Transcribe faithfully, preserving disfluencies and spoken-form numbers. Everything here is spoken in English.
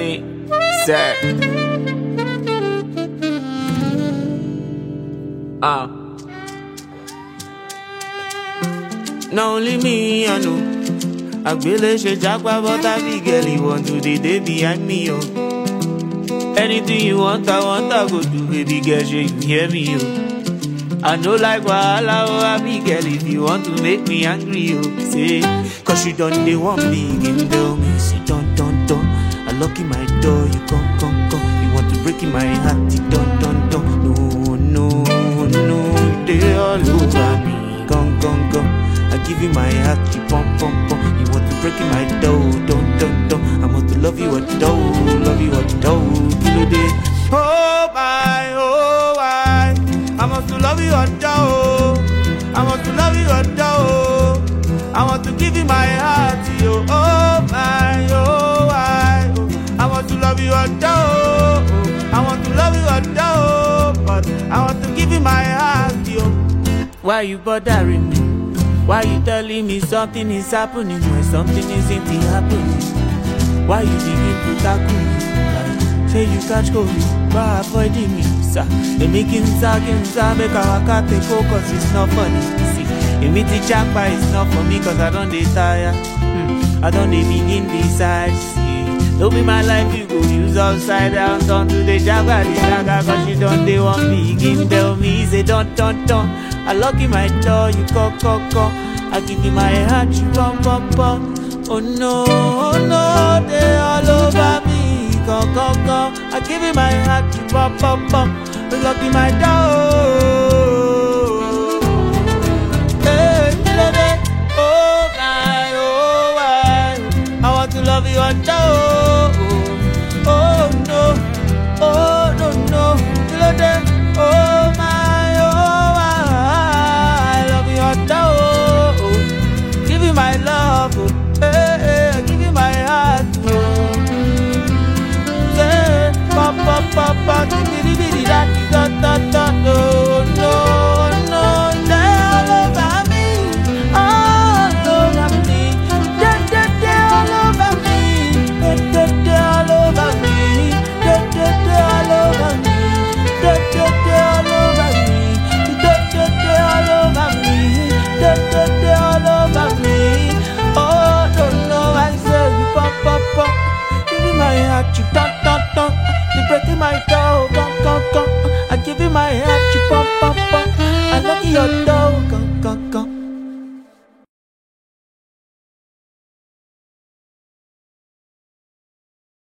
me, sir. Ah. Uh. Not only me, I know. I really should jack about a big girl. You want to the day behind me, yo. Anything you want, I want, I go do, baby girl. Should you hear me, yo? I know like wahala, oh, a big girl. If you want to make me angry, yo, say, cause you done the one big in the me. Say, don't, don't, don't. I lock in my door, you come, come, come. You want to break in my heart, you don't, don't, don't. No, no, no, they all over me. Come, come, come. I give you my heart, you pump, pump, pump. You want to break in my dough, don't, don't, don't. I want to love you a dough, love you a dough. Kilo day. Oh my, oh my. I want to love you a dough. I want to love you a dough. I want to give you my heart, yo. Oh my, oh my. I want to love you a dough. I want to love you a dough. But I want to give you my heart, yo. Why you bothering me? Why you telling me something is happening when something isn't happening? Why you begin to tackle me? Like, say you catch COVID, but avoiding me, sir. They making talking, sir, make our cat take focus, it's not funny. See, if me teach but it's not for me, cause I don't dey tire. Hmm. I don't dey begin decide, see. Don't be my life, you go use upside down, don't do the jabba, the jaga, cause you don't dey want begin, tell me, say don't, don't, don't. I lock in my door, you call, call, call. I give you my heart, you pump, pump, pump. Oh no, oh no, they all over me. Come, come, come. I give you my heart, you pump, pump, pump. I lock in my door.